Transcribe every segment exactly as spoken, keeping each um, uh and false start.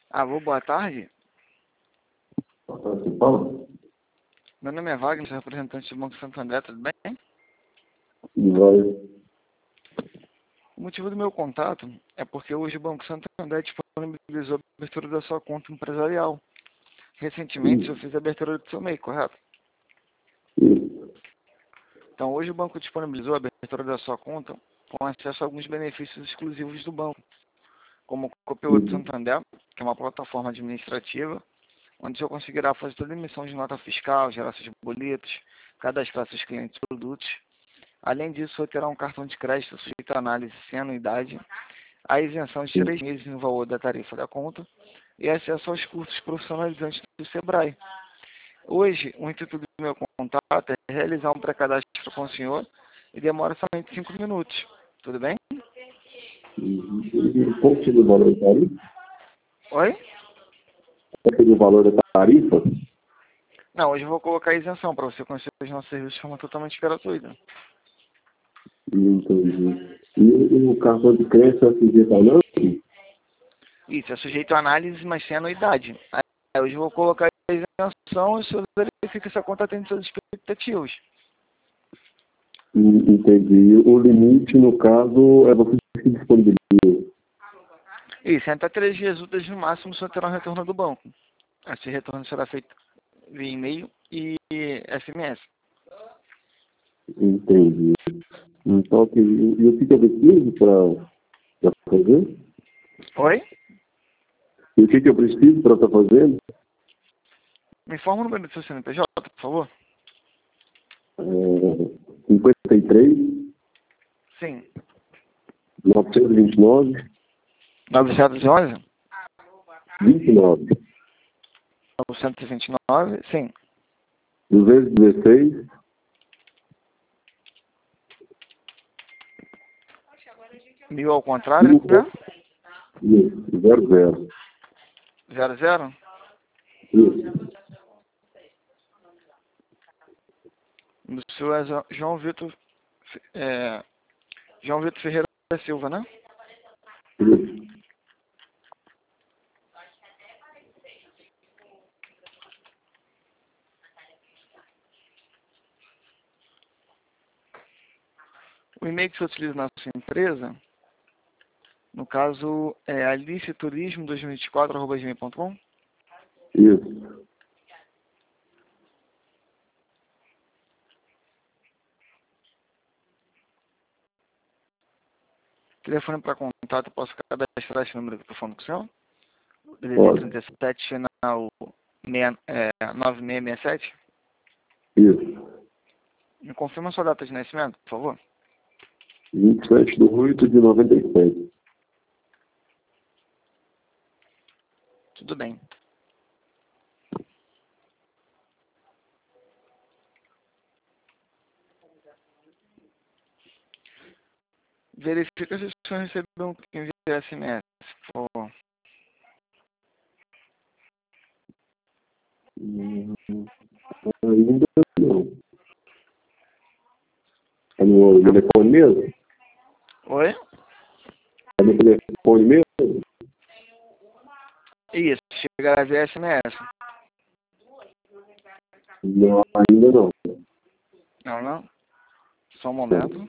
Alô, boa tarde. Você fala? Meu nome é Wagner, sou representante do Banco Santo André, tudo bem? E vai. O motivo do meu contato é porque hoje o Banco Santo André disponibilizou a abertura da sua conta empresarial. Recentemente, eu Isso. fiz a abertura do seu M E I, correto? Isso. Então, hoje o banco disponibilizou a abertura da sua conta com acesso a alguns benefícios exclusivos do banco, como o Copiloto Uhum. Santander, que é uma plataforma administrativa, onde você conseguirá fazer toda a emissão de nota fiscal, gerar seus boletos, cadastrar seus clientes e produtos. Além disso, você terá um cartão de crédito sujeito à análise sem anuidade, a isenção de Sim. três meses no valor da tarifa da conta e acesso aos cursos profissionalizantes do Sebrae. Hoje, o intuito do meu contato é realizar um pré-cadastro com o senhor e demora somente cinco minutos. Tudo bem? Uhum. E qual seria o valor da tarifa? Oi? Qual seria o valor da tarifa? Não, hoje eu vou colocar a isenção para você conhecer os nossos serviços de forma totalmente gratuita. Entendi. E o cartão de crédito é sujeito a não? Isso, é sujeito a análise, mas sem anuidade. Aí, hoje eu vou colocar a isenção e o senhor verifica se a conta atende suas expectativas. Entendi. O limite, no caso, é você que disponibiliza. Isso, até três dias úteis no máximo, o senhor terá um retorno do banco. Esse retorno será feito via e-mail e S M S. Entendi. Então, ok. E o que que eu preciso para fazer? Oi? E o que que eu preciso para estar fazendo? Me informa o número do seu C N P J, por favor. É, cinquenta e três, Sim. novecentos e vinte e nove, novecentos e onze? vinte e nove, novecentos e vinte e nove? Sim. duzentos e dezesseis, Mil ao contrário, né? isso, zero zero. Zero, zero? Isso, O senhor é Jo- João Vitor, é, João Vitor Ferreira da Silva, né? isso. O e-mail que você utiliza na sua empresa, no caso, é aliciturismo dois mil e vinte e quatro arroba gmail ponto com. Isso. Telefone para contato, posso cadastrar esse número de telefone com o senhor? D D D Pode. trinta e sete, final seis- é, nove seis seis sete. Isso. Me confirma sua data de nascimento, por favor. vinte e sete de oito de noventa e sete. Tudo bem. Verifica se o senhor recebeu um pouquinho de S M S. Por favor. Hum, Ainda não. É no telefone mesmo? Oi? É no telefone mesmo? Isso, chegará via S M S. Não, ainda não. Não, não. Só um momento.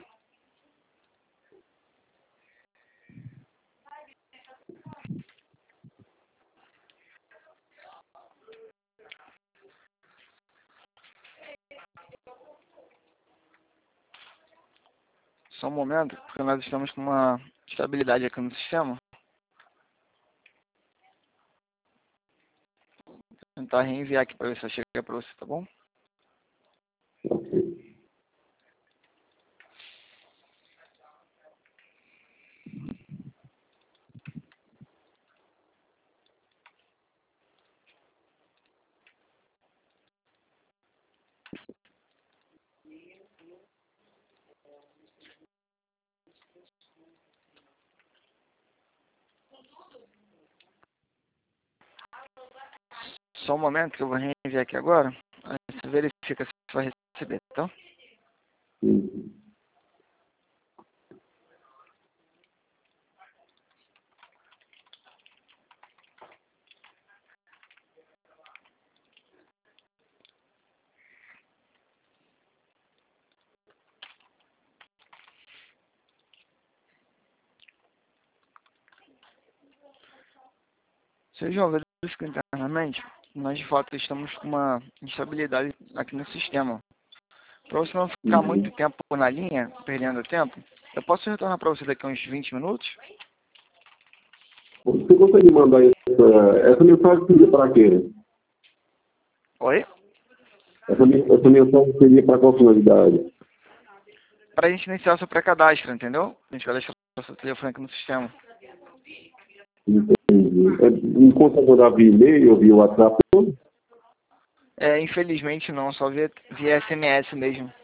Só um momento, porque nós estamos com uma estabilidade aqui no sistema. Vou tentar reenviar aqui para ver se chega para você, tá bom? Ok. Só um momento que eu vou reenviar aqui agora. Aí você verifica se vai receber, tá? Hum. Seja ouvido isso internamente, nós de fato estamos com uma instabilidade aqui no sistema. Para você não ficar Uhum. muito tempo na linha, perdendo tempo, eu posso retornar para você daqui a uns vinte minutos? Você consegue mandar essa, essa mensagem seria para quê? Oi? Essa, men- essa mensagem seria para qual finalidade? Para a gente iniciar o seu pré-cadastro, entendeu? A gente cadastrar o seu telefone aqui no sistema. Entendi. É, não consegue mandar via e-mail, via WhatsApp? É, infelizmente não, só via, via S M S mesmo.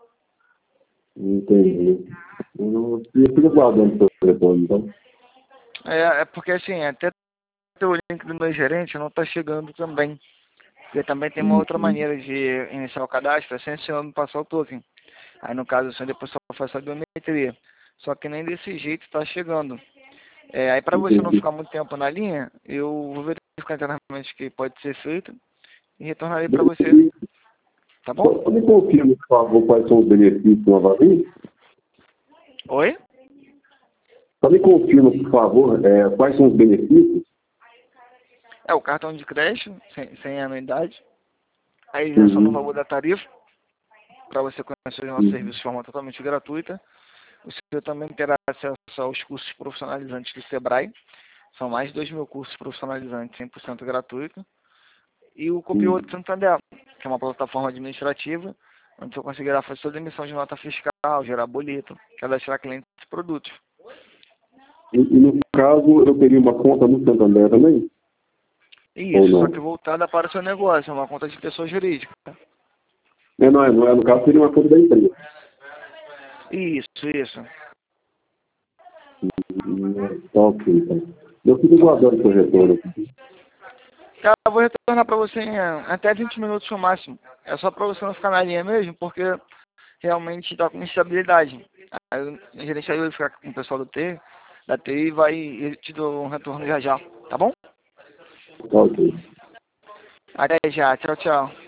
Entendi. Eu fico aguardando o seu telefone, então. É, é porque assim, até o link do meu gerente não está chegando também. Porque também tem uma outra Uhum. maneira de iniciar o cadastro, é sem o senhor me passar o token. Aí no caso o senhor depois só faz a biometria. Só que nem desse jeito está chegando. É, aí para você não Entendi. ficar muito tempo na linha, eu vou verificar internamente o que pode ser feito e retornarei para você, tá bom? Só me confirma, por favor, quais são os benefícios do Avalim? Oi? Só me confirma, por favor, é, quais são os benefícios? É o cartão de crédito, sem, sem anuidade, a isenção no valor Uhum. da tarifa, para você conhecer o nosso Uhum. serviço de forma totalmente gratuita. Você também terá acesso aos cursos profissionalizantes do Sebrae. São mais de dois mil cursos profissionalizantes, cem por cento gratuito. E o Copiou de Uhum. Santander, que é uma plataforma administrativa, onde você conseguirá fazer toda a emissão de nota fiscal, gerar boleto, cadastrar clientes e produtos. E, e no caso, eu teria uma conta no Santander também? Ou Isso, só que não? voltada para o seu negócio, é uma conta de pessoa jurídica. É, não, é, não é, no caso, seria uma conta da empresa. Isso, isso. Hum, Tá ok, então. Eu fico aguardando o seu retorno. Tá, eu vou retornar para você em eh, até vinte minutos no máximo. É só para você não ficar na linha mesmo, porque realmente está com instabilidade. Aí o gerente aí vai ficar com o pessoal do T, da T I e vai e te dou um retorno já já, tá bom? Tá ok. Até já, tchau, tchau.